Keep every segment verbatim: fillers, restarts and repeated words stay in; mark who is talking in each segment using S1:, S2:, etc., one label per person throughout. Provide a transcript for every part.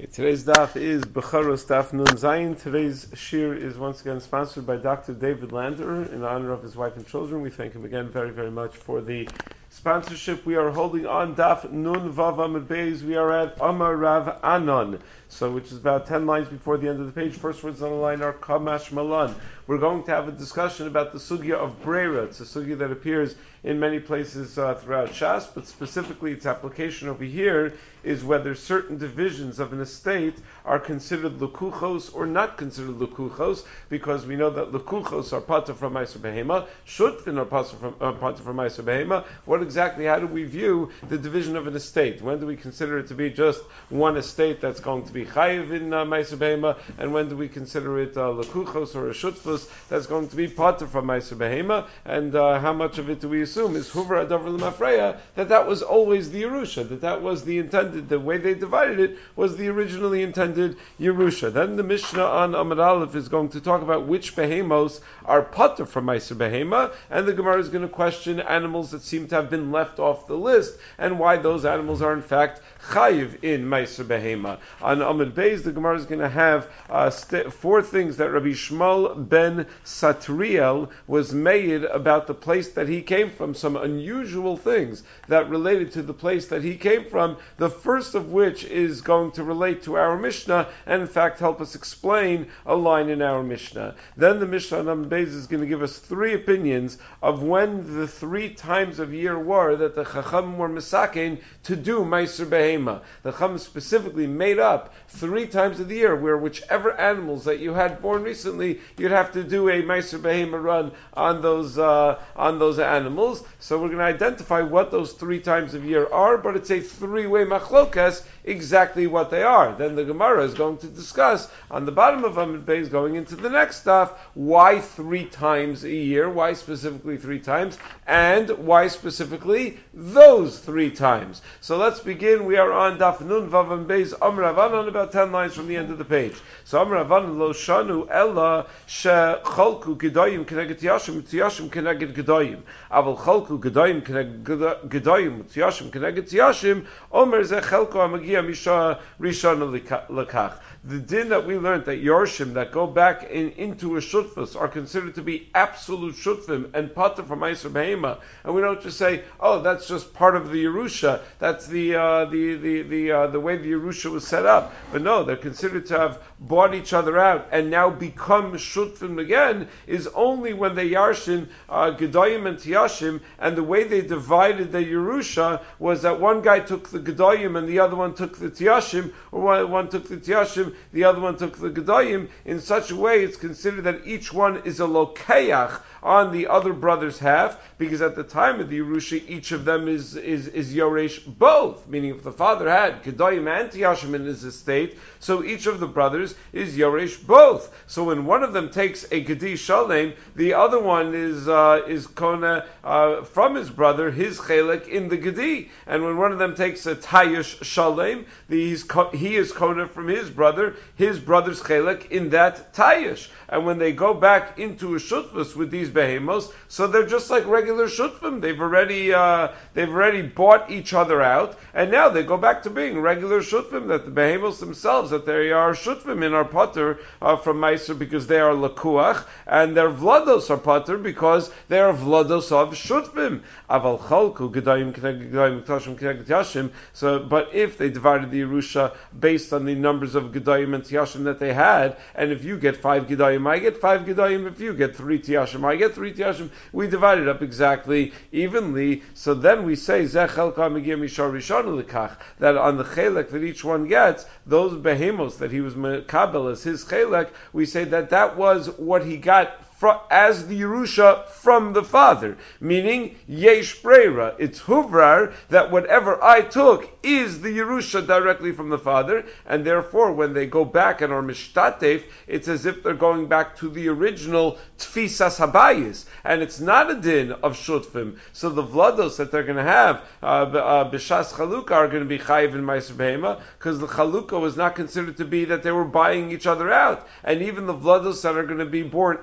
S1: Today's daf is Becharos Daf Nun Zayin. Today's shir is once again sponsored by Doctor David Lander in honor of his wife and children. We thank him again very, very much for the sponsorship. We are holding on Daf Nun Vav Amud Beis. We are at Amar Rav Anon, so which is about ten lines before the end of the page. First words on the line are Kamash Malan. We're going to have a discussion about the sugya of Breira. It's a sugya that appears in many places uh, throughout Shas, but specifically its application over here is whether certain divisions of an estate are considered lukuchos or not considered lukuchos, because we know that lukuchos are pata from Meiser Behema, shutvin are pata from uh, pata from Meiser Behema. What exactly, how do we view the division of an estate? When do we consider it to be just one estate that's going to be chayiv in uh, Meiser Behema, and when do we consider it uh, lukuchos or a shutvus that's going to be pata from Meiser Behema, and uh, how much of it do we assume is huver adavar l'mafreya, that that was always the Yerusha, that that was the intended, the way they divided it was the originally intended Yerusha. Then the Mishnah on Amud Aleph is going to talk about which behemos are pater from Meiser Behema, and the Gemara is going to question animals that seem to have been left off the list, and why those animals are in fact chayiv in Meiser Behema. On Amud Beis, the Gemara is going to have uh, st- four things that Rabbi Shmuel ben Satriel was made about the place that he came from, some unusual things that related to the place that he came from, the first of which is going to relate to our Mishnah, and in fact help us explain a line in our Mishnah. Then the Mishnah on Amud Beis is going to give us three opinions of when the three times of year were that the Chacham were misakein to do Meiser Behema. The Chacham specifically made up three times of the year where whichever animals that you had born recently, you'd have to do a Meiser Behema run on those uh, on those animals. So we're going to identify what those three times of year are, but it's a three-way machlokas exactly what they are. Then the Gemara is going to discuss on the bottom of Amud Beis, going into the next stuff, why three times a year, why specifically three times, and why specifically those three times. So let's begin. We are on Daf Nun Vav Amud Beis Amar Rav Anon, about ten lines from the end of the page. So Amar Rav Anon lo shanu ella shecholku gedoyim keneged yashim tiyashim keneged gedoyim aval cholku gedoyim keneged gedoyim tiyashim keneged tiyashim omer ze chelko amagia misha rishon lekach. The din that we learned that Yorshim that go back in, into a shutfus are considered to be absolute shutfim and pater from Meiser Behema, and we don't just say, oh, that's just part of the Yerusha, that's the uh, the the the uh, the way the Yerusha was set up. But no, they're considered to have bought each other out and now become shutfim again is only when they yarshin uh, gedoyim and tiyashim, and the way they divided the Yerusha was that one guy took the gedoyim and the other one took the tiyashim, or one, one took the tiyashim, the other one took the gedoyim. In such a way, it's considered that each one is a lokeach on the other brother's half, because at the time of the Yerusha, each of them is is is yoresh both. Meaning, if the father had gedoyim and tiyashim in his estate, so each of the brothers is yoresh both. So when one of them takes a gedi shalem, the other one is uh, is kona uh, from his brother his chelek in the gedi, and when one of them takes a tayish shalem, the, he is kona from his brother his brother's chelek in that tayish. And when they go back into a shutfus with these behemos, so they're just like regular shutfim. They've already uh, they've already bought each other out, and now they go back to being regular shutfim. That the behemos themselves, that they are shutfim in our pater uh, from Meiser, because they are lakuach, and their vlados are pater because they are vlados of shutfim. Aval chalku gedayim keneged gedayim tashim keneged yashim. So, but if they divided the Yerusha based on the numbers of gedayim and tiyashim that they had, and if you get five gedayim, I get five gedayim. If you get three tiyashim, I get three tiyashim. We divide it up exactly evenly. So then we say zechel kamigir mishar rishon lekach, that on the chelek that each one gets, those behemos that he was mekabel as his chelek, we say that that was what he got as the Yerusha from the father, meaning yesh breira. It's huvrar that whatever I took is the Yerusha directly from the father, and therefore when they go back and are mishtatef, it's as if they're going back to the original tfisas habayis, and it's not a din of shutfim. So the vlados that they're going to have uh, b'shas chalukah are going to be chayiv in Meiser Behema, because the chalukah was not considered to be that they were buying each other out, and even the vlados that are going to be born after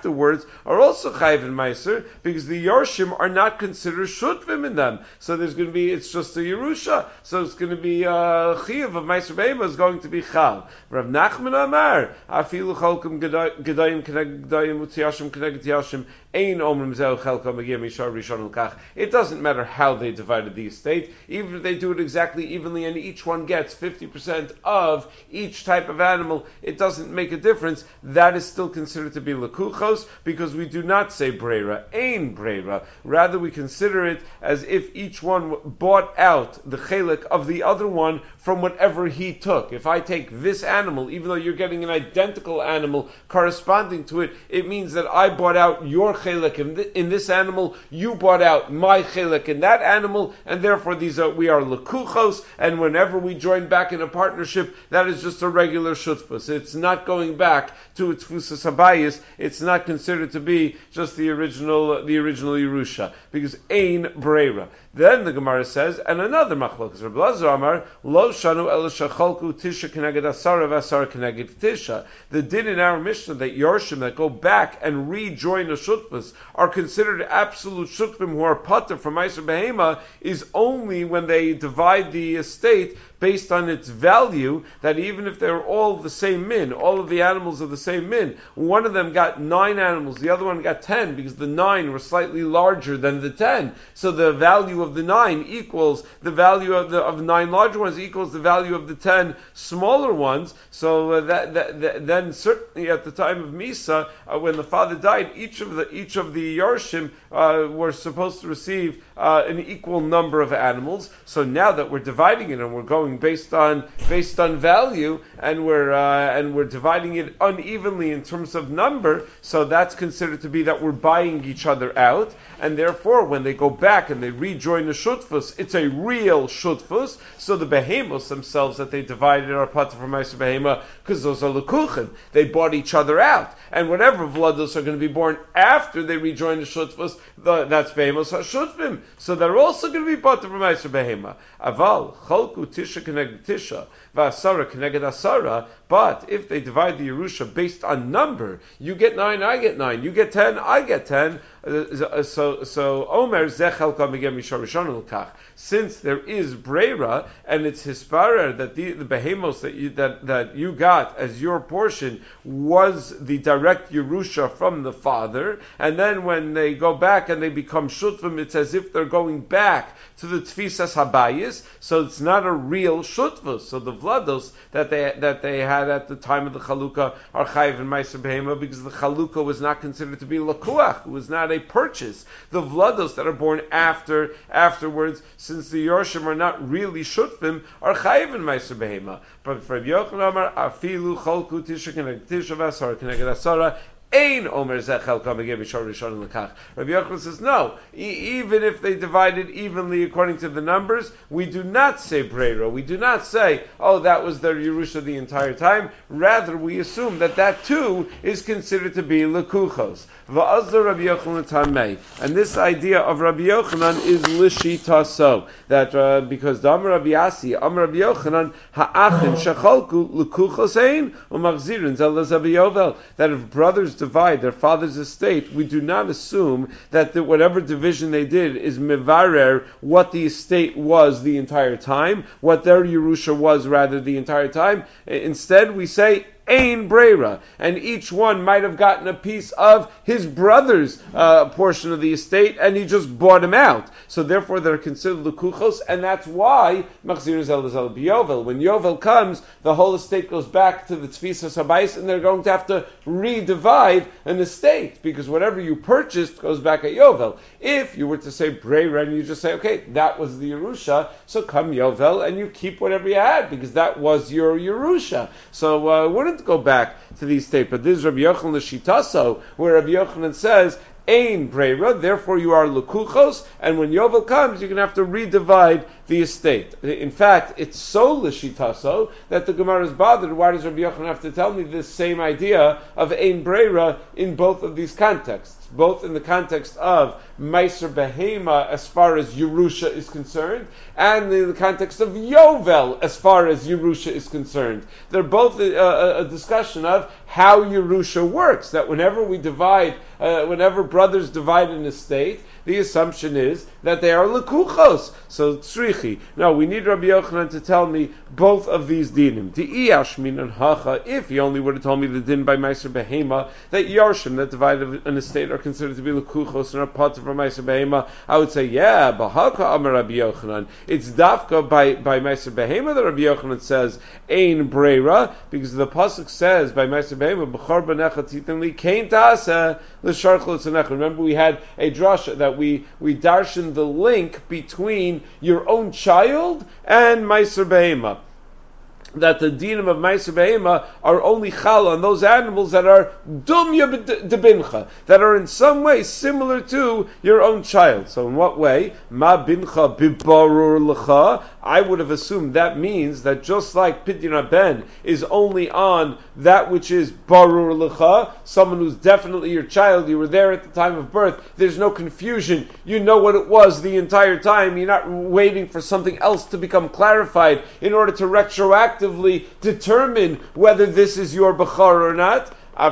S1: afterwards are also chayiv in Meiser, because the Yorshim are not considered Shutvim in them. So there's going to be, it's just a Yerusha. So it's going to be, uh, Chiyav of Meiser Behema is going to be Chal. Rav Nachman Amar, Afilu Cholkum Gedayim Keneg Gedayim Utziyashim Keneg Utziyashim, Ein Omrim Zeu Chelka Megir Mishar Rishon L'Kach. It doesn't matter how they divided the estate, even if they do it exactly evenly and each one gets fifty percent of each type of animal, it doesn't make a difference. That is still considered to be Lekuchos, because we do not say Breira, Ein Breira. Rather, we consider it as if each one bought out the chelik of the other one from whatever he took. If I take this animal, even though you're getting an identical animal corresponding to it, it means that I bought out your chelik in, th- in this animal, you bought out my chelik in that animal, and therefore these are, we are lekuchos, and whenever we join back in a partnership, that is just a regular shutfus. It's not going back to its fusas habayis. It's not considered to be just the original, the original Yerusha, because ein breira. Then the Gemara says, and another machlokas, Rabbi Lazar Amar, lo shanu el shacholku tisha keneged asara v'asara keneged tisha. The din in our Mishnah that Yorshim that go back and rejoin a shutfus are considered absolute shutfim who are pater from Meiser Behema is only when they divide the estate based on its value, that even if they're all the same min, all of the animals are the same min, one of them got nine animals, the other one got ten, because the nine were slightly larger than the ten. So the value of the nine equals the value of the of nine larger ones equals the value of the ten smaller ones. So uh, that, that, that then certainly at the time of Misa, uh, when the father died, each of the each of the Yarshim uh, were supposed to receive uh, an equal number of animals. So now that we're dividing it and we're going based on based on value, and we're uh, and we're dividing it unevenly in terms of number, so that's considered to be that we're buying each other out, and therefore when they go back and they rejoin the shutfus, it's a real shutfus. So the behemos themselves that they divided are pater from Meiser Behema, because those are lekuchim. They bought each other out, and whatever vlados are going to be born after they rejoin the shutfus, the, that's behemos hashutfim. So they're also going to be pater from Meiser Behema. Aval cholku tisha keneged tisha v'asara keneged asara. But if they divide the Yerusha based on number, you get nine, I get nine, you get ten, I get ten. Uh, so, so Omer zechelka megem mishar rishon l'kach. Since there is breira and it's hisparer that the, the behemos that you that, that you got as your portion was the direct Yerusha from the father, and then when they go back and they become shutfim, it's as if they're going back to the tfisas habayis. So it's not a real shutfus. So the vlados that they that they had at the time of the chalukah are chayiv and meiser behema, because the chalukah was not considered to be lakuach. It was not a purchase. The vlados that are born after afterwards, since the Yorshim are not really shutfim, are chayiv and meiser behema. But for Rabbi Yochanan Amar, afilu cholku tisha keneged tisha v'asara keneged asara. Ein Omer Zechel Kamegeh Mishar Rishon L'Kach. Rabbi Yochanan says no. E- even if they divide it evenly according to the numbers, we do not say breira. We do not say, oh, that was their Yerusha the entire time. Rather, we assume that that too is considered to be lekuchos. Va'azar Rabbi Yochanan Tamei. And this idea of Rabbi Yochanan is lishitaso, that uh, because the Amar Rabbi Yasi, Amar Rabbi Yochanan ha'achin shecholku lekuchos ein u'machzirin zelaz Rabbi Yovel, that if brothers divide their father's estate, we do not assume that the, whatever division they did is mevarer what the estate was the entire time, what their Yerusha was rather the entire time. Instead, we say ein breira, and each one might have gotten a piece of his brother's uh, portion of the estate, and he just bought him out. So therefore, they're considered lekuchos, and that's why machzir zel zel b'yovel. When Yovel comes, the whole estate goes back to the tfisas habayis, and they're going to have to redivide an estate, because whatever you purchased goes back at Yovel. If you were to say breira, and you just say, okay, that was the Yerusha, so come Yovel, and you keep whatever you had, because that was your Yerusha. So uh, wouldn't go back to the estate. But this is Rabbi Yochanan l'shitaso, where Rabbi Yochanan says, ein breira, therefore you are lekuchos, and when Yovel comes, you're going to have to redivide the estate. In fact, it's so l'shitaso that the Gemara is bothered. Why does Rabbi Yochanan have to tell me this same idea of ein breira in both of these contexts? Both in the context of Meiser Behema as far as Yerusha is concerned, and in the context of Yovel as far as Yerusha is concerned. They're both a, a, a discussion of how Yerusha works, that whenever we divide, uh, whenever brothers divide an estate, the assumption is that they are lekuchos. So tzrichi. No, we need Rabbi Yochanan to tell me both of these dinim. Di'iyash minan hacha. If he only would have told me the din by Meiser Behema that Yarshim that divide an estate are considered to be lekuchos and are part of a Meiser Behema, I would say, yeah, bahaka amar Rabbi Yochanan. It's dafka by by Meiser Behema that Rabbi Yochanan says ein breira, because the pasuk says by Meiser Behema b'chor b'necha titan li kain ta'aseh l'sharch l'tzanecha. Remember, we had a drasha that we we darshan the link between your own child and Meiser Behema, that the dinim of Meiser Behema are only chal on those animals that are dumya debincha, that are in some way similar to your own child. So in what way? Ma bincha bibarur lecha. I would have assumed that means that just like Pidyon Ben is only on that which is barur lecha, someone who's definitely your child, you were there at the time of birth, there's no confusion, you know what it was the entire time, you're not waiting for something else to become clarified in order to retroactively determine whether this is your bechar or not.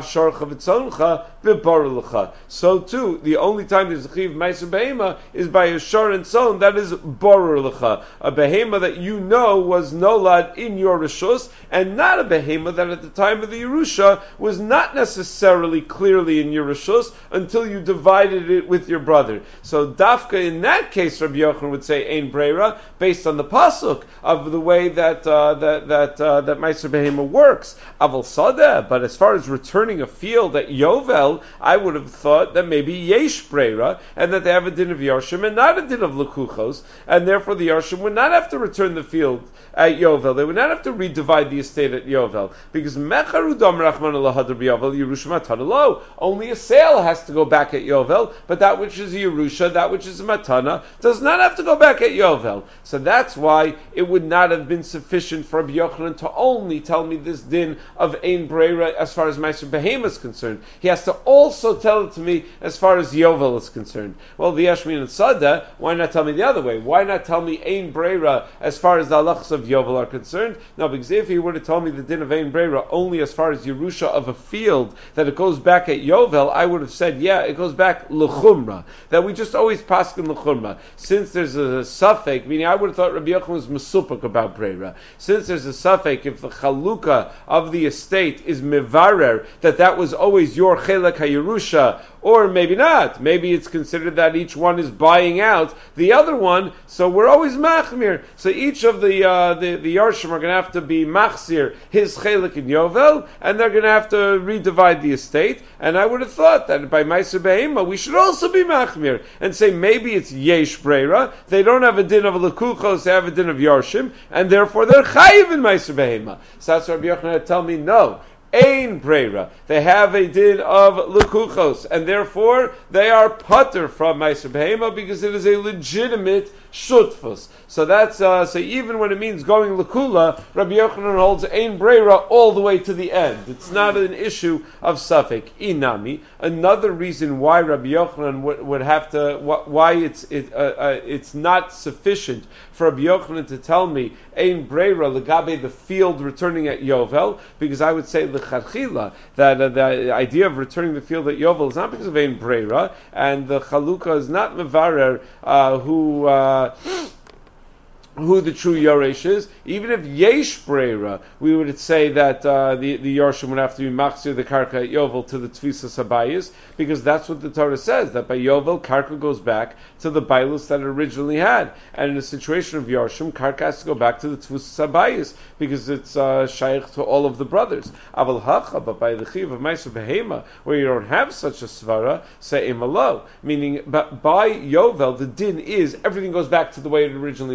S1: So too, the only time there's a chiv meiser behema is by a shor and son, that is borur lecha, a behema that you know was nolad in your rishus, and not a behema that at the time of the Yerusha was not necessarily clearly in your rishus until you divided it with your brother. So dafka in that case, Rabbi Yochanan would say ein breira, based on the pasuk of the way that uh, that that uh, that meiser behema works. Aval sadeh, but as far as return turning a field at Yovel, I would have thought that maybe Yesh Breira, and that they have a din of Yarshim and not a din of Lekuchos, and therefore the Yarshim would not have to return the field at Yovel. They would not have to redivide the estate at Yovel, because Mecharu Dam Rachman Lahadr B'Yovel Yerushim Matana. Only a sale has to go back at Yovel, but that which is a Yerusha, that which is a Matana, does not have to go back at Yovel. So that's why it would not have been sufficient for Rabbi Yochanan to only tell me this din of Ein Breira as far as my Behema is concerned. He has to also tell it to me as far as Yovel is concerned. Well, the Yashmin and Sada, why not tell me the other way? Why not tell me Ein Breira as far as the halachas of Yovel are concerned? No, because if he were to tell me the din of Ein Breira only as far as Yerusha of a field, that it goes back at Yovel, I would have said, yeah, it goes back L'chumra, that we just always paskin L'chumra. Since there's a suffix, meaning I would have thought Rabbi Yochanan was mesupik about Breira. Since there's a suffix, if the chalukah of the estate is mivarer, that that was always your chelek hayerusha, or maybe not. Maybe it's considered that each one is buying out the other one, so we're always machmir. So each of the uh, the, the Yarshim are going to have to be machzir his chelek in Yovel, and they're going to have to redivide the estate. And I would have thought that by Meiser Behema we should also be machmir and say maybe it's yesh breira. They don't have a din of lekuchos, they have a din of Yarshim, and therefore they're chayiv in Meiser Behema. So that's Rabbi Yochanan had tell me no. Ein breira. They have a din of lekuchos, and therefore they are pater from Meiser Behema because it is a legitimate shutfus. So that's uh, so even when it means going lekula, Rabbi Yochanan holds ein breira all the way to the end. It's not an issue of suffix. Inami. Another reason why Rabbi Yochanan would, would have to why it's it, uh, uh, it's not sufficient for Rabbi Yochanan to tell me ein breira legabe the field returning at Yovel, because I would say lecharchila that uh, the idea of returning the field at Yovel is not because of ein breira, and the chalukah is not mevarer uh, who. Uh, who the true Yoresh is. Even if Yesh Breira, we would say that uh, the, the Yorshim would have to be Machzir the Karka at Yovel to the Tfisa Sabayis, because that's what the Torah says, that by Yovel, Karka goes back to the Bailus that it originally had. And in a situation of Yorshim, Karka has to go back to the Tfisa Sabayis, because it's uh, Shaykh to all of the brothers. Aval Hacha, but by the Chiv of Meiser Behema, where you don't have such a Svara, say Imalo. Meaning, but by Yovel, the din is, everything goes back to the way it originally was.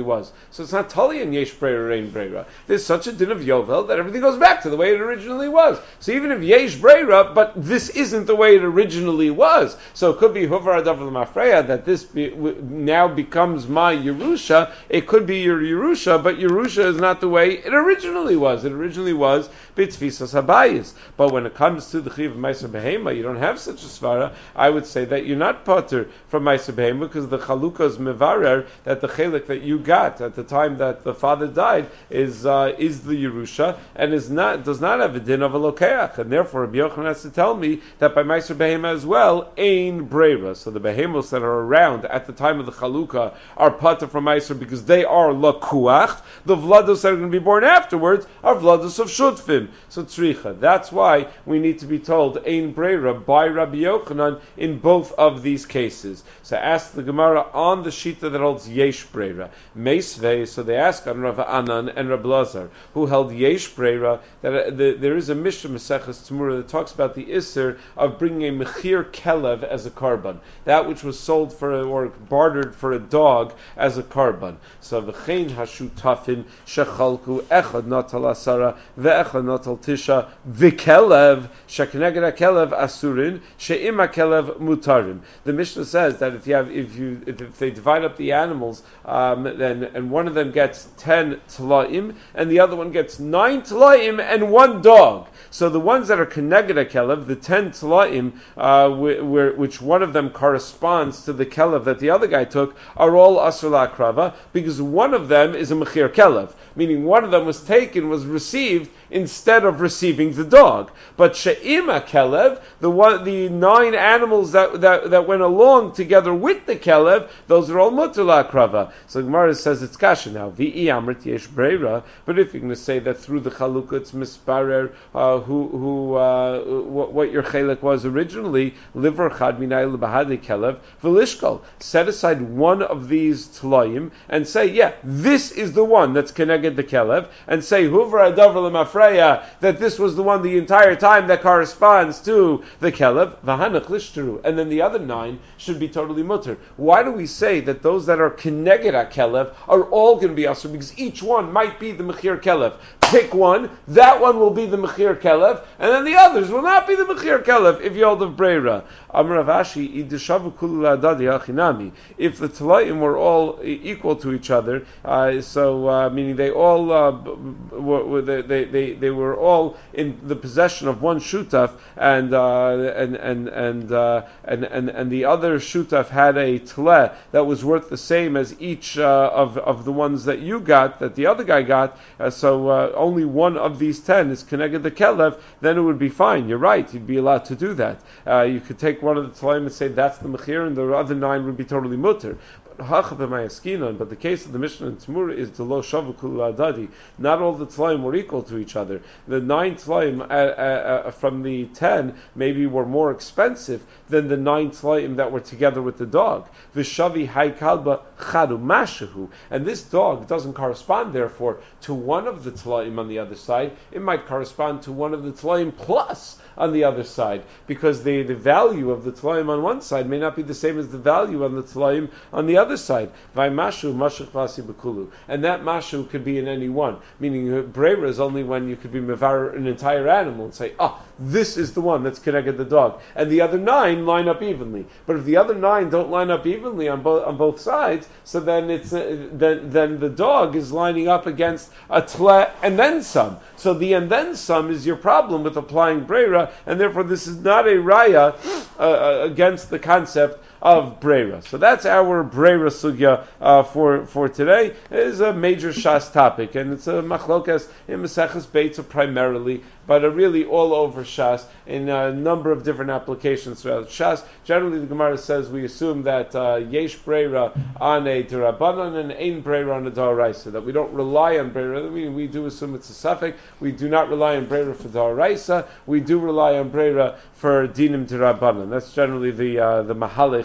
S1: So it's not totally in Yesh Breira, Ein Breira. There's such a din of Yovel that everything goes back to the way it originally was. So even if Yesh Breira, but this isn't the way it originally was. So it could be Huvar Adav L'Mafreya, that this be, w- now becomes my Yerusha. It could be your Yerusha, but Yerusha is not the way it originally was. It originally was B'Tfisas Habayis. But when it comes to the Chiv of Meiser Behema, you don't have such a svara. I would say that you're not potter from Meiser Behema, because the Chalukah is mevarer that the chelik that you got at the time that the father died is uh, is the Yerusha, and is not does not have a din of a lokeach, and therefore Rabbi Yochanan has to tell me that by Meiser Behema as well, ein breira. So the behemos that are around at the time of the Chalukah are potter from Meiser because they are lakuach. The vlados that are going to be born afterwards are vlados of shutfim. So tzricha. That's why we need to be told ein breira by Rabbi Yochanan in both of these cases. So ask the Gemara on the shita that holds yesh breira. Meisvei, so they ask on Rav Anan and Rav Lazar, who held yesh breira, that uh, the, there is a Mishnah Maseches Tzmura that talks about the isser of bringing a mechir kelev as a karban, that which was sold for a, or bartered for a dog as a karban. So v'chein hashutafin shechalku echad natal asara ve'echad natal tisha v'kelev shekneged kelev asurin she'im kelev mutarim. The Mishnah says that if you have, if you, if, if they divide up the animals, um, then and one of them gets ten tlaim, and the other one gets nine tlaim and one dog. So the ones that are keneged kelev, the ten tlaim, uh, wh- which one of them corresponds to the kelev that the other guy took, are all asur la'akrava, because one of them is a mechir kelev, meaning one of them was taken, was received instead of receiving the dog. But she'ima kelev, the one, the nine animals that that, that went along together with the kelev, those are all mutar la'akrava. So Gemara says it's kasha now. V'i amrit yesh breira. But if you're going to say that through the chalukah it's misparer, uh, who who uh, what, what your chelik was originally, liver chad minay lebahadi kelev v'lishkal. Set aside one of these tlayim and say, yeah, this is the one that's connected the kelev, and say huvar adavar lemafreya, that this was the one the entire time that corresponds to the kelev v'hanach lishteru, and then the other nine should be totally mutter. Why do we say that those that are connected at kelev are all going to be asur? Because each one might be the mechir kelev. Pick one, that one will be the mechir kelev, and then the others will not be the mechir kelev if you hold of breira. Amar Rav Ashi, idishavu kulu la'adadi hachinami. If the tlayim were all equal to each other, uh, so uh, meaning they all uh, were, they, they, they, they were all in the possession of one shutaf, and uh, and and and, uh, and and and the other shutaf had a tle that was worth the same as each uh, of of the ones that you got, that the other guy got. Uh, so uh, only one of these ten is connected to kelev. Then it would be fine. You're right. You'd be allowed to do that. Uh, you could take one of the tlaim and say that's the mechir, and the other nine would be totally mutter. But the case of the Mishnah and Tzmura is the lo shavu kulu adadi. Not all the tlaim were equal to each other. The nine tlaim uh, uh, uh, from the ten maybe were more expensive than the nine tlaim that were together with the dog. Vishavi hay kalba chadu mashahu. And this dog doesn't correspond, therefore, to one of the tlaim on the other side. It might correspond to one of the tlaim plus on the other side, because the, the value of the tlaim on one side may not be the same as the value on the tlaim on the other side. Vaymashu mashach vasi bekulu, and that mashu could be in any one. Meaning, breira is only when you could be mevar an entire animal and say, ah, this is the one that's connected the dog, and the other nine line up evenly. But if the other nine don't line up evenly on both on both sides, so then it's uh, then then the dog is lining up against a tle and then some. So the and then some is your problem with applying breira, and therefore this is not a raya uh, against the concept of breira. So that's our breira sugya uh, for for today. It is a major shas topic, and it's a machlokas in Maseches Beitza primarily, but a really all over shas in a number of different applications throughout shas. Generally, the Gemara says we assume that uh, yesh breira on a derabanan and ein breira on a daraisa. That we don't rely on breira. We, we do assume it's a suffix. We do not rely on breira for daraisa. We do rely on breira for dinim derabanan. That's generally the uh, the mahalech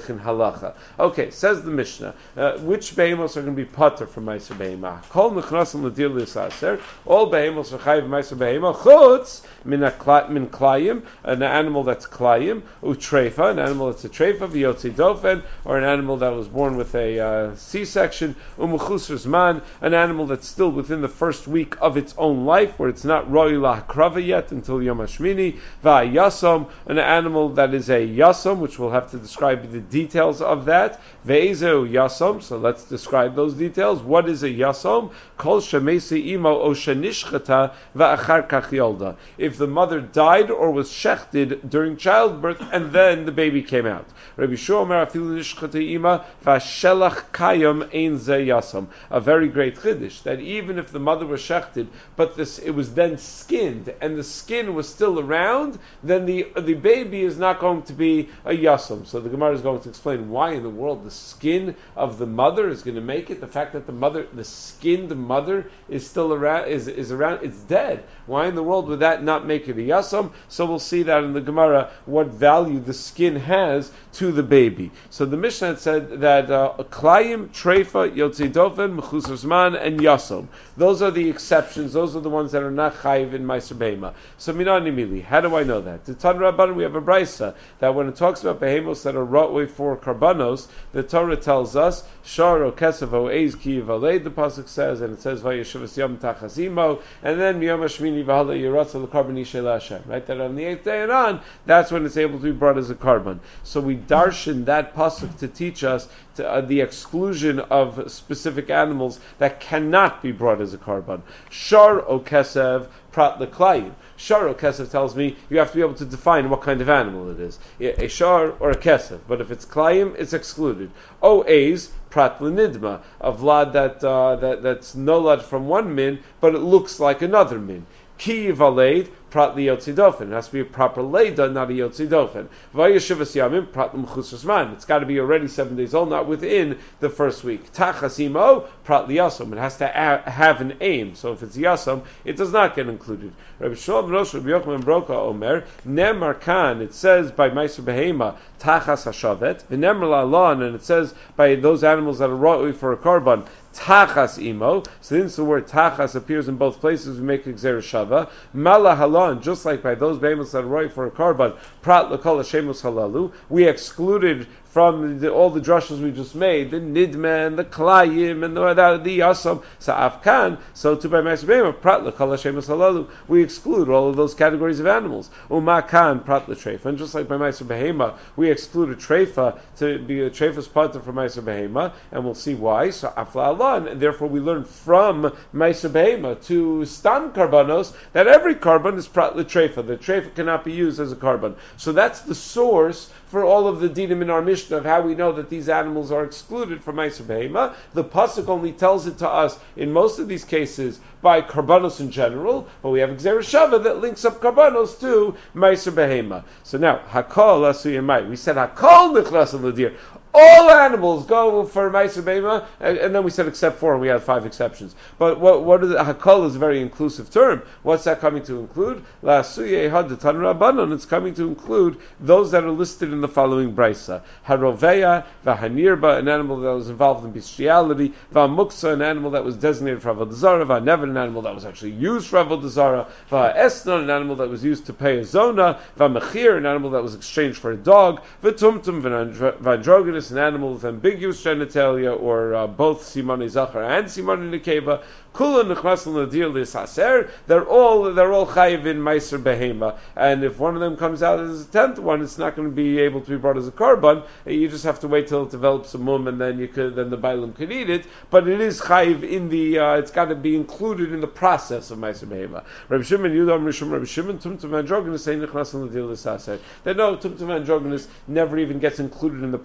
S1: derech in halacha. Okay, says the Mishnah, uh, which behemos are going to be pater from Meiser Behema? Kol nechnasim l'dir l'saser. All behemos are chayiv Meiser Behema. Chutz min min klayim, an animal that's klayim, utreifa, an animal that's a treifa, v'yotzi dofen, or an animal that was born with a uh, C-section, umuchusar zman, an animal that's still within the first week of its own life, where it's not roi lahakrava yet until Yom Hashmini, va'yasom, an animal that is a yasom, which we'll have to describe the details of that. Ve'ezeu yasom, so let's describe those details. What is a yasom? Kol shemesi imo o shenishchata va'achar kach yolda. If the mother died or was shechted during childbirth and then the baby came out. Rabbi Shomer afilu nishchata ima va'shelach kayom ein ze yasom. A very great chiddush, that even if the mother was shechted, but this it was then skinned and the skin was still around, then the the baby is not going to be a yasom. So the Gemara is going to explain why in the world the skin of the mother is going to make it. The fact that the mother, the skinned mother, is still around, is is around, it's dead. Why in the world would that not make it a yasom? So we'll see that in the Gemara what value the skin has to the baby. So the Mishnah had said that klayim, treifa, yotzei dofen, mechusar zman, and yasom. Those are the exceptions. Those are the ones that are not chayiv in Meiser Behema. So minani mili. How do I know that? The Tan Rabban, we have a brisa that when it talks about behemos that are rotway for karbanos, the Torah tells us shar o kesef o eiz ki yivaled. The pasuk says, and it says vayeshuvas yom tachasimo, and then miyom hashmini v'hala yiratza l'karban yishel Hashem. Right, that on the eighth day and on, that's when it's able to be brought as a karban. So we darshan that pasuk to teach us to, uh, the exclusion of specific animals that cannot be brought as a karban. Shar o kesef prat l'klayim. Shar or kesef tells me you have to be able to define what kind of animal it is. A shar or a kesef. But if it's klayim, it's excluded. O eiz, prat l'nidma, a vlad that, uh, that, that's nolad from one min, but it looks like another min. Ki yivaled, prat liyotzi dofen. It has to be a proper leda, not a yotzi dofen. Vayeshuvas yamim, prat l'mchusas man. It's got to be already seven days old, not within the first week. Tachasimo, prat liyasom. It has to a- have an aim. So if it's yasom, it does not get included. Rabbi Shalom Rosh, Rabbi Yochanan Broka Omer, Nemar Kan, it says by Meiser Behema, Tachas Hashavet, V'nemar La'alon, and it says by those animals that are rotui for a korban, Tachas imo. So since the word Tachas appears in both places, we make Gzera Shava. Mala halon, just like by those behemoths that are rotui for a korban, Prat l'kol hashemos halalu, we excluded from the, all the drushes we just made, the nidman, the klayim, and the the, the yasam, sa'afkan, so to by Meiser Behema, prat l'kol hashemos halalu, we exclude all of those categories of animals. Umakan prat l'treifa, and just like by Meiser Behema, we excluded treifa to be a treifa's partner for Meiser Behema, and we'll see why. So afla alan, and therefore we learn from Meiser Behema to stam karbanos that every karban is prat l'treifa. The treifa cannot be used as a karban. So that's the source for all of the dinim in our Mishnah of how we know that these animals are excluded from Meiser Behema. The pasuk only tells it to us in most of these cases by karbanos in general, but we have Gzera Shava that links up karbanos to Meiser Behema. So now, hakol asuyamai. We said hakol nichnas l'dir. All animals go for Meiser Behema, and, and then we said except for, and we had five exceptions. But what what is the, hakol is a very inclusive term. What's that coming to include? La suye had the Tan Rabbanon. It's coming to include those that are listed in the following brisa: haroveya, v'hanirba, an animal that was involved in bestiality; v'amuksa, an animal that was designated for avodah zarah; v'neven, an animal that was actually used for avodah zarah; v'esnon, an animal that was used to pay a zona; v'mechir, an animal that was exchanged for a dog; v'tumtum, v'androgynous, an animal with ambiguous genitalia, or uh, both simoni zachar and simoni nekeva. Kula nechnasim l'dir l'saser. They're all they're all chayiv in Meiser Behema, and if one of them comes out as a tenth one, it's not going to be able to be brought as a korban. You just have to wait till it develops a mum, and then you could then the bailam could eat it. But it is chayiv in the uh, it's got to be included in the process of Meiser Behema. Rabbi Shimon Yudam Rishon Rabbi Shimon tumtum androgynous say nechnasim l'dir l'saser. That no tumtum androgynous never even gets included in the process.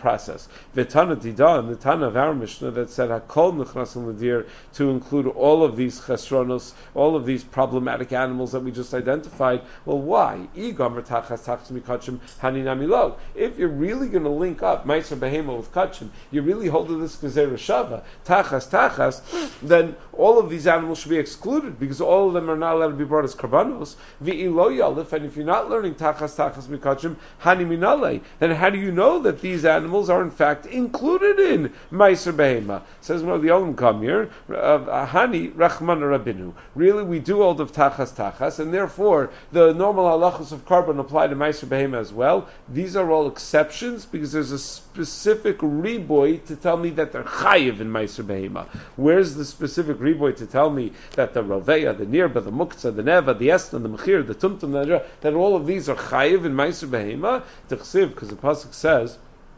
S1: animals. V'tana dida, and the Tana of our Mishnah that said hakol nechnasim l'dir, to include all of these chesronos, all of these problematic animals that we just identified. Well, why? If you're really going to link up Meiser Behema with Kachim, you really hold to this Gezerah Shava, Tachas, Tachas, then all of these animals should be excluded because all of them are not allowed to be brought as Karbanos. And if you're not learning Tachas, Tachas, Mikachim, Hani Minale, then how do you know that these animals are in fact included in Meiser Behema? Says one of the Olam come here, Hani Rachman Rabinu. Really, we do hold of Tachas, Tachas, and therefore the normal halachos of carbon apply to Meiser Behema as well. These are all exceptions because there's a specific riboy to tell me that they're chayiv in Meiser Behema. Where's the specific riboy to tell me that the Roveya, the Nirba, the Muktzah, the Neva, the Esna, the Mechir, the Tumtum, the, that all of these are chayiv in Meiser Behema? T'chsiv, because the pasuk says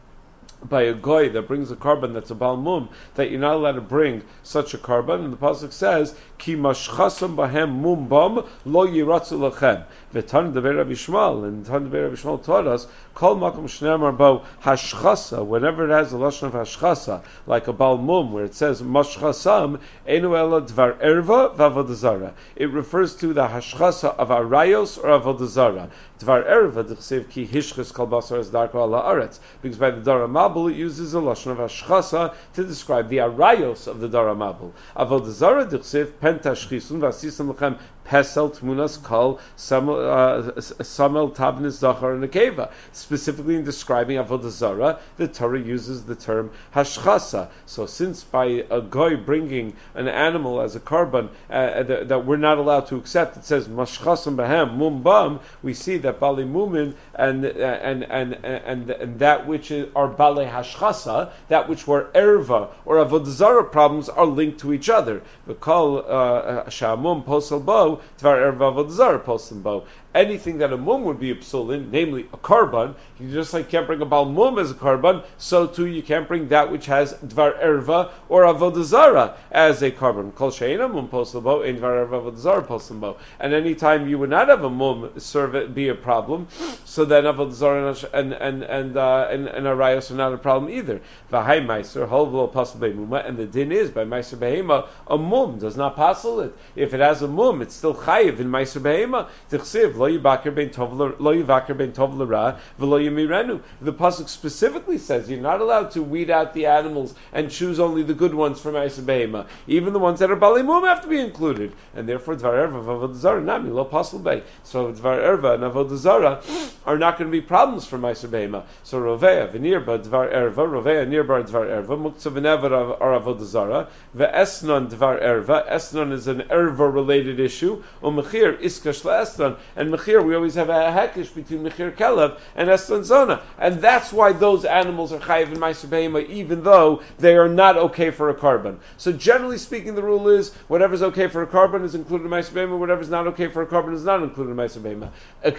S1: by a goy that brings a carbon that's a balmum, that you're not allowed to bring such a carbon, and the pasuk says ki mashchasam bahem mum bam lo yiratzu lachem. V'tan deber Rabbi Yishmael, and Tan deber Rabbi Yishmael taught us kol makom shneimar bo hashchasa, whenever it has a lashon of hashchasa, like a balmum where it says mashchasam enu ela dvar erva v'avodah zara. It refers to the hashchasa of arayos or avodah zara. Dvar erva d'chsev ki hishchas kol basar es darko ala aretz, because by the Dara Mabul it uses a lashon of hashchasa to describe the arayos of the Dara Mabul. Avodah zara d'chsev pentashchisun v'asisam lechem pesel tmunas kol samel tabnis zachar and nekeva. Specifically in describing avodah zara, the Torah uses the term hashchasa. So since by a goy bringing an animal as a carbon uh, that, that we're not allowed to accept, it says mashchasam bahem mum bam, we see that bali mumin and and and and and that which is, are bali hashchasa, that which were erva or avodah zara problems, are linked to each other. We call shamum posel bo tvar erva avodah zara posel bo. Anything that a mum would be a psulin, namely a carbon, you just like can't bring a bal mum as a carbon, so too you can't bring that which has dvar erva or avodah zara as a carbon. Kol she'ena mum posel bo ein dvar erva avodah zara posel bo. And any time you would not have a mum serve it be a problem, so then avodah zara and and and uh, and, and arayos are not a problem either. V'hai meiser holvlo pasel beimuma, and the din is by meiser behema a mum does not pasel it. If it has a mum, it's still chayiv in meiser behema. Tichsiv lo yivaker ben tov lo yivaker ben tov l'ra v'lo yimirenu. The pasuk specifically says you're not allowed to weed out the animals and choose only the good ones from meiser behema. Even the ones that are bali mum have to be included, and therefore dvar erva v'avodah zara nami lo pasel bei. So dvar erva and avodah zara are not going to be problems for meiser behema. So roveya v'nirba dvar erva, roveya nirba dvar erva, muktzah v'never are avodah zara, ve'esnon dvar erva. Esnon is an erva related issue. U'mechir iskash la'esnon, and mechir we always have a hekish between mechir kelev and esnon zona, and that's why those animals are chayiv in meiser behema, even though they are not okay for a carbon. So generally speaking, the rule is whatever's okay for a carbon is included in meiser behema, whatever's not okay for a carbon is not included in meiser behema,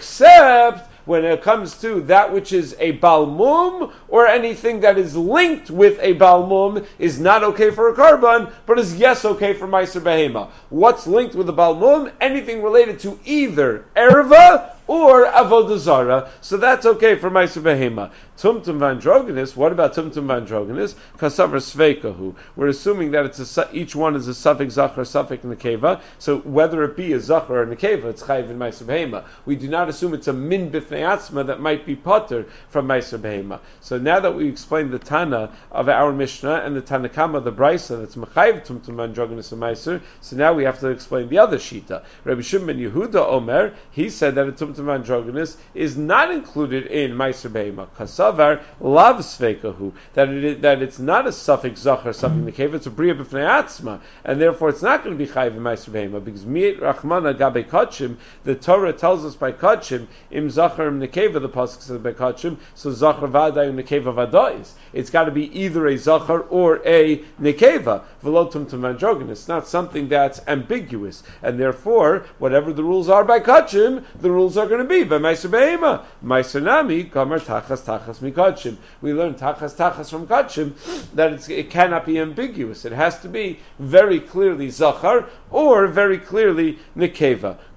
S1: except when it comes to that which is a balmum or anything that is linked with a balmum is not okay for a carbon, but is yes okay for meiser behema. What's linked with a balmum? Anything related to either erva or avodah zara, so that's okay for meiser behema. Tumtum vandrogenis. What about tumtum vandrogenis? Kasavar sveikahu. We're assuming that it's a, each one is a suffix zachar, suffix nekeva. So whether it be a zachar or nekeva, it's chayiv in meiser behema. We do not assume it's a min bifnei atzma that might be potter from meiser behema. So now that we explained the Tana of our Mishnah and the Tanakama, the Brisa that's mechayiv tumtum vandrogenis and meiser, so now we have to explain the other shita. Rabbi Shimon ben Yehuda Omer, he said that a tumtum androgenis is not included in meiser behema. Kasavar lav sveikahu, that it is, that it's not a suffix zachar, suffix nekeva, it's a bria b'fnei atzma, and therefore it's not going to be chayiv in meiser behema, because mi'et rachmana gabe kachim, the Torah tells us by kachim im zachar im nekeva, the pasuk says by kachim, so zachar vaday im nekeva vadais. It's got to be either a zachar or a nekeva. V'lo tumtum androgenis. It's not something that's ambiguous, and therefore whatever the rules are by kachim, the rules are going to be by meiser behema. Meiser nami kamar tachas tachas mikachim. We learn tachas tachas from kachim that it's, it cannot be ambiguous. It has to be very clearly zachar or very clearly nekeva.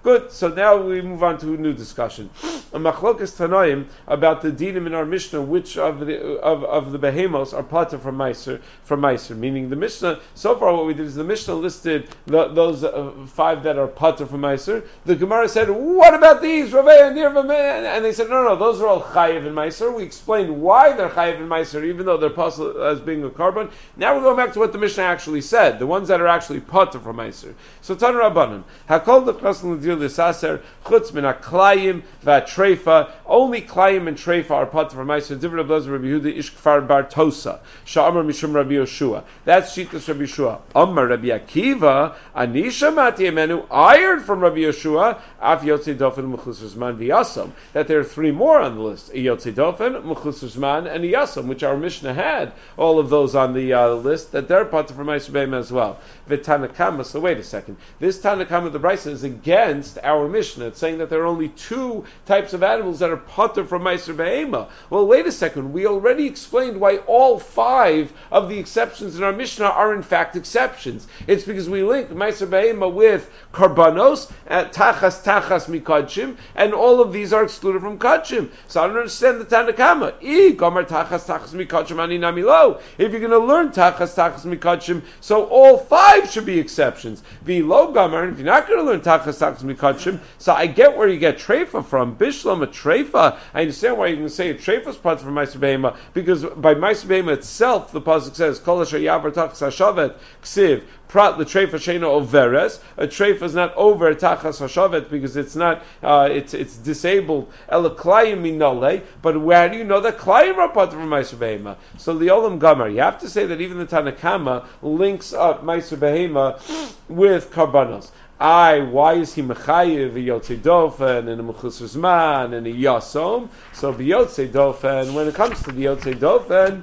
S1: Good. So now we move on to a new discussion. A machlokas tanoim about the dinim in our Mishnah, which of the of, of the behemos are pater from Meiser from Meiser. Meaning the Mishnah. So far, what we did is the Mishnah listed the, those uh, five that are pater from Meiser. The Gemara said, "What about these?" Raveh and Nirva, and they said, "No, no, those are all chayiv and Meiser." We explained why they're chayiv and Meiser, even though they're possible as being a carbon. Now we're going back to what the Mishnah actually said. The ones that are actually pater from Meiser. So Tan Rabbanan, Hakol Nechnasin L'Dir L'Saser Chutz Min HaKlayim VaTreifa. Only Klayim and Treifa are pater from Meiser. Divrei Rabbi Elazar Rabbi Yehuda Ish Kfar Bar Tosa Sha'amar Mishum Rabbi Yoshua. That's Shitas Rabbi Yoshua. Amar Rabbi Akiva Anisha Mati Emenu. I heard from Rabbi Yoshua Af Yotzei Dofen Mechusar Zman V'Yasam that there are three more on the list: Yotzei Dofen, Mechusar Zman, and Yasam, which our Mishnah had all of those on the uh, list that they're pater from Meiser Behem as well. V'Tanakama. So wait a second. This Tanakama, the Brisa, is against our Mishnah. It's saying that there are only two types of animals that are pater from Meiser Behema. Well, wait a second. We already explained why all five of the exceptions in our Mishnah are in fact exceptions. It's because we link Meiser Behema with Karbanos, uh, Tachas Tachas Mikadshim, and all of these are excluded from Kadshim. So I don't understand the Tanakama. I Gomer Tachas Tachas Mikadshim Ani Namilo. If you're going to learn Tachas Tachas Mikadshim, so all five should be exceptions. V'lo Gomer, and if you're not going to learn Tachas Tachas Mikadshim, so I get where you get Treifa from. Bishlam a Treifa. I understand why you can say a Treifa is part from Meiser Behema, because by Meiser Behema itself, the pasuk says, Kol asher yavar tachas hashavet ksiv prat l'treifa sheina overes. A treifa is not over tachas hashavet because it's not, uh, it's it's disabled. Ela klayim minole. But where do you know that klayim are part from Meiser Behema? So the Olam Gamar, you have to say that even the Tanakama links up Meiser Behema with karbanos. I, why is he mechayiv a yotzei dofen and a mechusar zman and a yasom? So the yotzei dofen, when it comes to the yotzei dofen,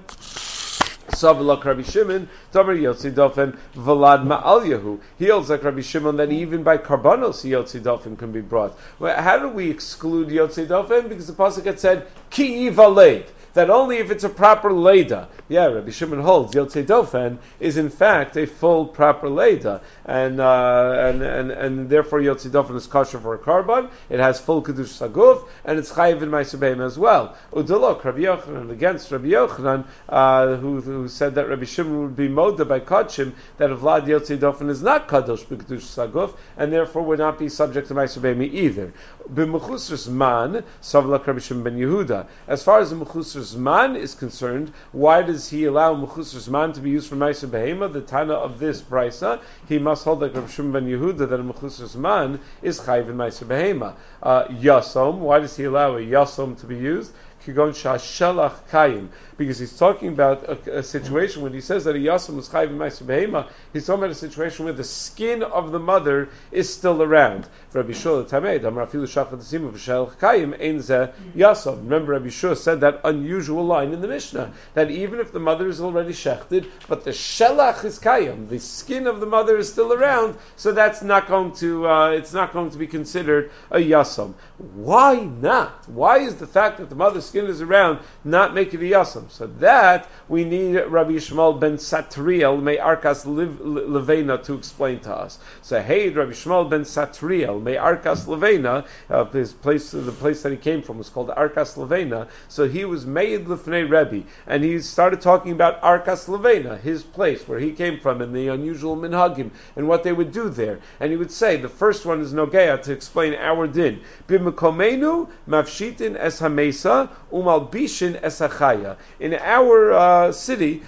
S1: Savalak Rabbi Shimon, Tomer Yotzei Dofen, Valad Ma'al Yehu. He holds like Rabbi Shimon that even by karbanos Yotzei Dofen can be brought. Well, how do we exclude Yotzei Dofen? Because the pasuk had said Ki Yivaled, that only if it's a proper leda. Yeah, Rabbi Shimon holds Yotzei Dofen is in fact a full proper leda, and uh, and, and and therefore Yotzei Dofen is kosher for a carbon. It has full kedusha saguf, and it's chayiv in Meiser Behema as well. Udalok Rabbi Yochanan against Rabbi Yochanan, uh, who who said that Rabbi Shimon would be moda by kachim, that a vlad Yotzei Dofen is not kadosh b'kedusha saguf, and therefore would not be subject to Meiser Behema either. B'mechusar zman savlak Rabbi Shimon ben Yehuda. As far as the mechusar zman is concerned, why does he allow mechusar zman to be used for Meiser Behema? The Tana of this brisa, he must hold like Rabbi Shimon ben Yehuda that a mechusar zman is chayiv in Meiser Behema. Uh, yasom, why does he allow a yasom to be used? Kigon shashalach kayim, because he's talking about a, a situation when he says that a yasam was chayiv in Meiser Behema. He's talking about a situation where the skin of the mother is still around. Rabbi Shua Tameid, Amar afilu shachat tzimu v'shalach kayim ein zeh yasam. Remember, Rabbi Shua said that unusual line in the Mishnah that even if the mother is already shechted, but the shelach is kayim, the skin of the mother is still around, so that's not going to uh, it's not going to be considered a yasam. Why not? Why is the fact that the mother's skin is around not make it a yasam? So that we need Rabbi Shmuel ben Satriel may Arkas Levena to explain to us. So hey, Rabbi Shmuel ben Satriel may Arkas Levena, uh, his place, the place that he came from was called Arkas Levena. So he was made Lefnei Rebbe, and he started talking about Arkas Levena, his place where he came from, and the unusual minhagim and what they would do there. And he would say the first one is Nogea to explain our din. B'mekomenu mafshitin es hamesa umalbishin es hachaya. In our uh, city,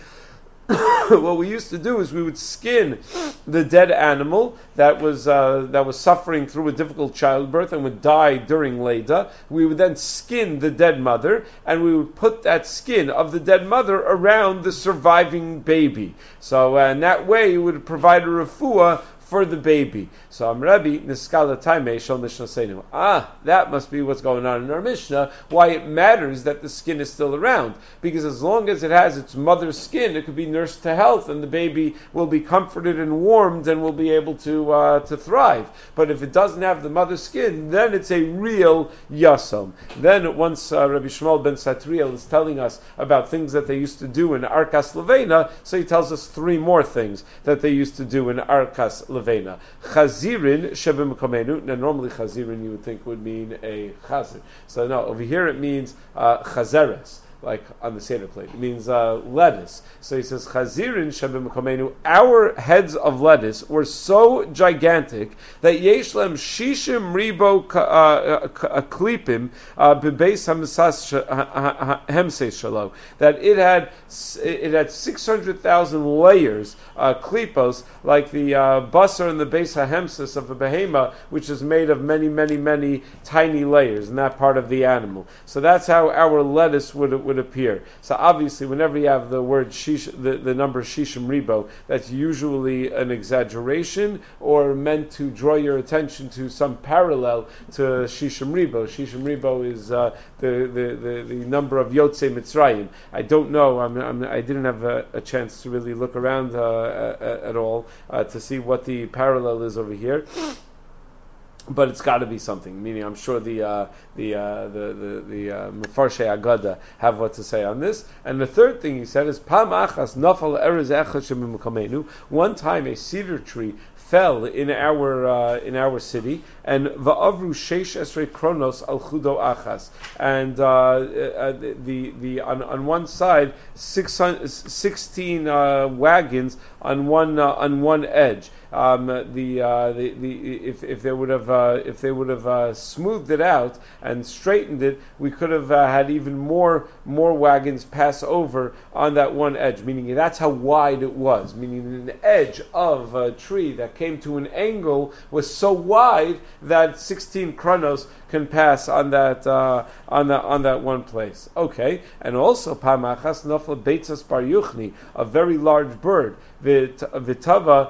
S1: what we used to do is we would skin the dead animal that was uh, that was suffering through a difficult childbirth and would die during Leda. We would then skin the dead mother, and we would put that skin of the dead mother around the surviving baby. So uh, in that way, it would provide a refuah for the baby. So I'm Rebbe Niskala Taimei Shal Mishnah Seinu. Ah, that must be what's going on in our Mishnah. Why it matters that the skin is still around, because as long as it has its mother's skin, it could be nursed to health, and the baby will be comforted and warmed, and will be able to uh, to thrive. But if it doesn't have the mother's skin, then it's a real yasam. Then once uh, Rabbi Shmuel ben Satriel is telling us about things that they used to do in Arkas Levena, so he tells us three more things that they used to do in Arkas Levena. levena. Chazirin shebimkomenu. Now, normally chazirin you would think would mean a chazir. So no, over here it means uh, chazeres, like on the Seder plate. It means uh, lettuce. So he says, Chazirin shabim komenu, our heads of lettuce were so gigantic that Yeshlem shishim ribo klipim bebeis hemses shalo, that it had it had six hundred thousand layers, uh, klipos, like the uh, basar and the beis hemses of a behema, which is made of many, many, many tiny layers in that part of the animal. So that's how our lettuce would would appear. So obviously, whenever you have the word shish, the, the number shishim ribo, that's usually an exaggeration or meant to draw your attention to some parallel to shishim ribo. Shishim ribo is uh, the, the, the, the number of Yotzei Mitzrayim. I don't know. I'm, I'm, I didn't have a, a chance to really look around uh, at, at all uh, to see what the parallel is over here. But it's got to be something. Meaning, I'm sure the uh, the uh, the the, the uh, Mefarshei Agada have what to say on this. And the third thing he said is Pam achas nafal erez echad shemimkamenu. One time, a cedar tree fell in our uh, in our city, and va'avru sheish esrei kronos al chudo achas, and uh, uh, the the on, on one side six, sixteen uh, wagons on one uh, on one edge. Um, the, uh, the the if if they would have uh, if they would have uh, smoothed it out and straightened it, we could have uh, had even more more wagons pass over on that one edge. Meaning that's how wide it was. Meaning the edge of a tree that came to an angle was so wide that sixteen kronos can pass on that uh, on that on that one place. Okay, and also pamachas nafla beitzas bar yuchni, a very large bird. Vitava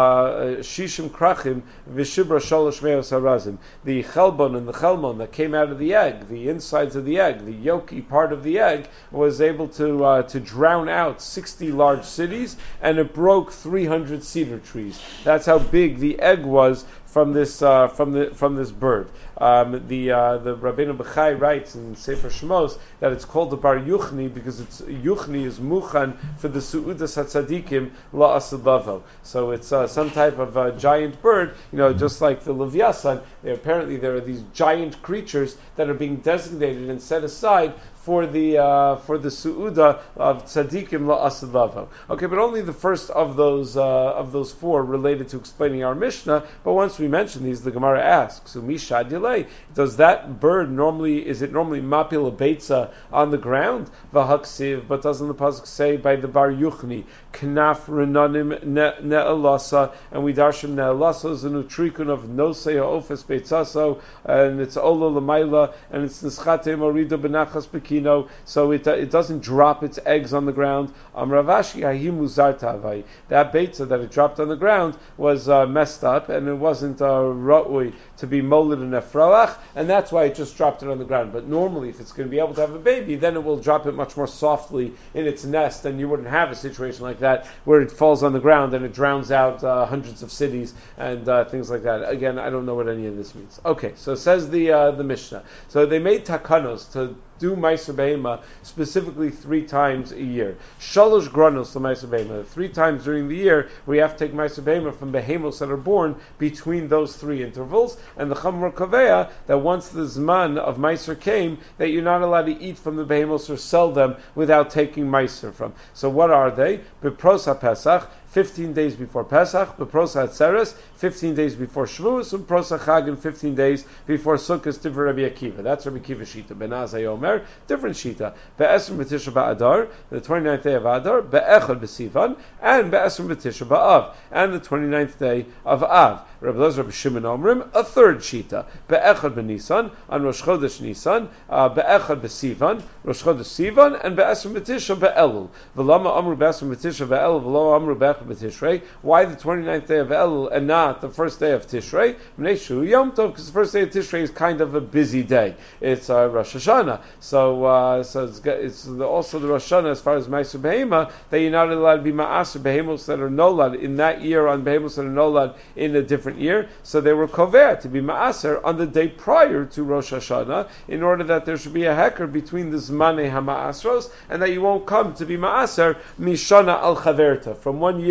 S1: shishim krachim v'shibra shalosh meos harazim. The chelbon and the chelmon that came out of the egg, the insides of the egg, the yolky part of the egg, was able to uh, to drown out sixty large cities, and it broke three hundred cedar trees. That's how big the egg was from this uh, from the from this bird. Um, the uh, the Rabbeinu Bechai writes in Sefer Shmos that it's called the Bar Yuchni because it's Yuchni is Muchan for the Su'udas HaTzadikim La'asad Bavel. So it's uh, some type of uh, giant bird, you know, just like the Leviathan. Apparently there are these giant creatures that are being designated and set aside for the uh, for the suuda of tzadikim la'asad lavo. Okay, but only the first of those uh, of those four related to explaining our Mishnah. But once we mention these, the Gemara asks, "Umishad yalei, does that bird normally is it normally mapil beitza on the ground? V'haksiv, but doesn't the pasuk say by the bar yuchni knaf renanim ne'elasa, and we darshim ne'elasa is a nutrikun of nosei ha'ofes beitzaso, and it's olo l'mayla, and it's nischate morida benachas beki. So it uh, it doesn't drop its eggs on the ground. Um, Ravashi hahimu zartavai. That beitza that it dropped on the ground was uh, messed up, and it wasn't uh, ra'ui to be molid and efroach, and that's why it just dropped it on the ground. But normally, if it's going to be able to have a baby, then it will drop it much more softly in its nest, and you wouldn't have a situation like that where it falls on the ground and it drowns out uh, hundreds of cities and uh, things like that. Again, I don't know what any of this means. Okay, so says the uh, the Mishnah. So they made takanos to do Meiser Behema specifically three times a year. Shalosh granos to Meiser Behema. Three times during the year we have to take Meiser Behema from behemos that are born between those three intervals. And the Chamor Kaveya that once the Zman of Meiser came, that you're not allowed to eat from the behemos or sell them without taking Meiser from. So what are they? Beprosa Pesach, fifteen days before Pesach, Beprosa Atzeres, fifteen days before Shavuos, and Prosa Chag, and fifteen days before Sukkot, Tivra Rabbi Akiva. That's Rabbi Akiva Shita. Ben Azai Omer, different Shita. Be'esrim B'tisha Ba'adar, the twenty-ninth day of Adar, Be'echad B'sivan, and Be'esrim B'tisha Ba'av, and the twenty-ninth day of Av. Rabbi Lezer, Rabbi Shimon Omrim, a third Shita. Be'echad B'Nisan, on Rosh Chodesh Nisan, uh, Be'echad B'Sivan, Rosh Chodesh Sivan, and Be'esrim B'tisha Be'elul. V'lama Amru Be'esrim B'tisha Be'elul, V'lama Amru Be'echad B'Tishrei. Why the twenty-ninth day of Elul and not the first day of Tishrei? Mneishu Yom Tov, because the first day of Tishrei is kind of a busy day. It's uh, Rosh Hashanah. So, uh, so it's, it's also the Rosh Hashanah as far as Meiser Behema, that you're not allowed to be Ma'aser Behemos that are Nolad in that year on Behemos that are Nolad in a different year. So they were Kover to be Ma'aser on the day prior to Rosh Hashanah in order that there should be a hecker between the Zmanei HaMa'asros and that you won't come to be Ma'aser Mishana Al Chaverta from one year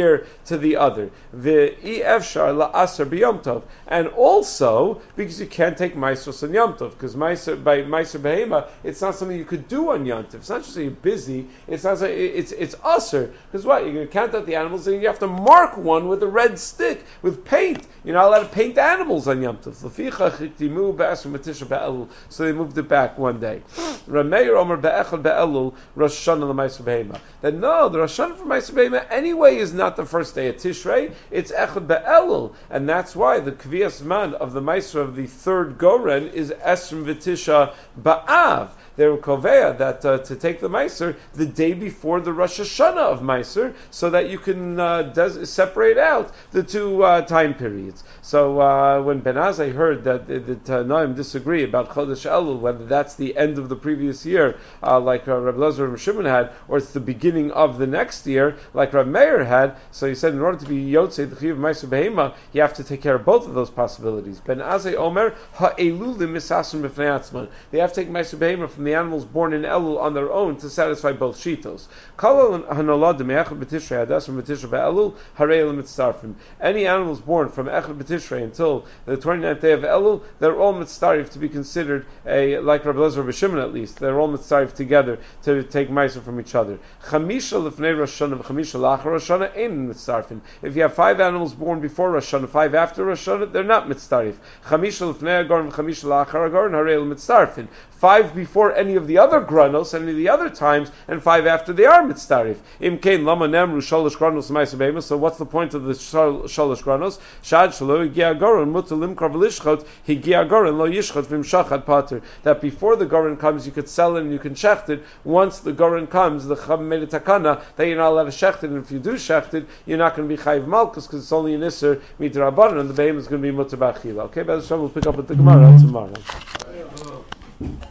S1: year to the other. V'efshar la'aser b'yom tov, and also because you can't take ma'aser on Yom Tov, because ma'aser by ma'aser behema, it's not something you could do on Yom Tov. It's not just that you're busy. It's not. It's it's aser, because what, you're going to count out the animals and you have to mark one with a red stick with paint. You're not allowed to paint animals on Yom Tov. So they moved it back one day. Rameir Omer be'echad be'elul Rosh Hashanah l'ma'aser behema. Then no, the Rosh Hashanah for ma'aser behema anyway is not the first day of Tishrei. It's echad be'elul, and that's why the kviyas man of the ma'aser of the third goren is esrim v'tisha ba'av. They were koveya that uh, to take the meiser the day before the Rosh Hashanah of meiser, so that you can uh, des- separate out the two uh, time periods. So uh, when Ben Azai heard that the, the Tanoim disagree about Chodesh Elul, whether that's the end of the previous year, uh, like uh, Rabbi Lazar and Shimon had, or it's the beginning of the next year, like Rabbi Meir had, so he said in order to be Yotzei the Chiv Meiser Behema, you have to take care of both of those possibilities. Ben Azai Omer ha'elul misasrim b'fnei atzman. They have to take Meiser Behema from the animals born in Elul on their own to satisfy both shitos. Any animals born from Echad B'Tishrei until the twenty-ninth day of Elul, they're all mitzarif to be considered a, like Rabbi Lezer B'Shimon at least, they're all mitzarif together to take ma'aser from each other. Chamisha l'fnei Rosh Hashanah v'chamisha l'achar Rosh Hashanah ein mitzarifin. If you have five animals born before Rosh Hashanah, five after Rosh Hashanah, they're not mitzarif. Chamisha l'fnei Agorin v'chamisha l'achar Agorin harei mitzarifin. Five before any of the other granos, any of the other times, and five after they are mitzarif. Im kein lama nemru shalosh granos ma'aser behema. So what's the point of the shalosh granos? Shad shalo higia agorin mutar limkar v'lishchot higia agorin lo yishchot v'imshachad pater. That before the goren comes, you could sell it and you can shecht it. Once the goren comes, the chum made a takana that you're not allowed to shecht it, and if you do shecht it, you're not going to be chayiv malchus because it's only an isser midrabanan, and the behema is going to be mutar b'achila. Okay, by the time we'll pick up with the Gemara tomorrow.